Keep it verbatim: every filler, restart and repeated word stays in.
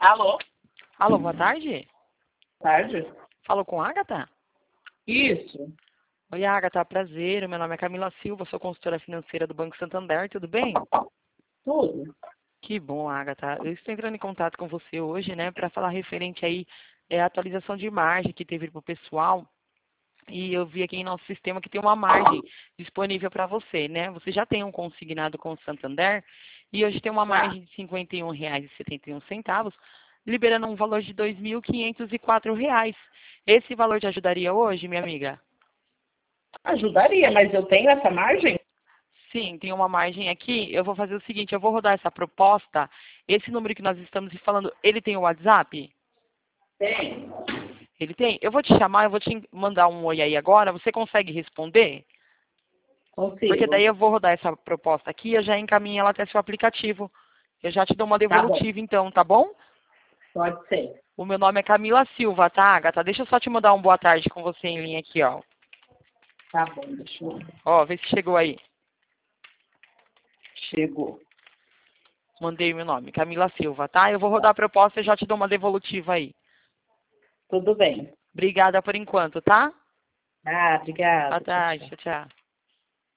Alô? Alô, boa tarde. Tarde? Falo com a Agatha? Isso. Oi, Agatha, prazer. Meu nome é Camila Silva, sou consultora financeira do Banco Santander, tudo bem? Tudo. Que bom, Agatha. Eu estou entrando em contato com você hoje, né, para falar referente aí é, à atualização de margem que teve para o pessoal. E eu vi aqui em nosso sistema que tem uma margem disponível para você, né? Você já tem um consignado com o Santander e hoje tem uma Já. margem de cinquenta e um reais e setenta e um centavos, liberando um valor de dois mil quinhentos e quatro reais. Esse valor te ajudaria hoje, minha amiga? Ajudaria, mas eu tenho essa margem? Sim, tem uma margem aqui. Eu vou fazer o seguinte, eu vou rodar essa proposta. Esse número que nós estamos falando, ele tem o WhatsApp? Tem. Ele tem? Eu vou te chamar, eu vou te mandar um oi aí agora. Você consegue responder? Porque daí Consigo. eu vou rodar essa proposta aqui e eu já encaminho ela até seu aplicativo. Eu já te dou uma Tá bom. devolutiva então, tá bom? Pode ser. O meu nome é Camila Silva, tá, Agatha? Deixa eu só te mandar um boa tarde com você em linha aqui, ó. Tá bom, deixa eu... Ó, vê se chegou aí. Chegou. Mandei meu nome, Camila Silva, tá? Eu vou rodar a proposta e já te dou uma devolutiva aí. Tudo bem. Obrigada por enquanto, tá? Ah, obrigada. Boa Tchau, tarde, tchau. tchau, tchau.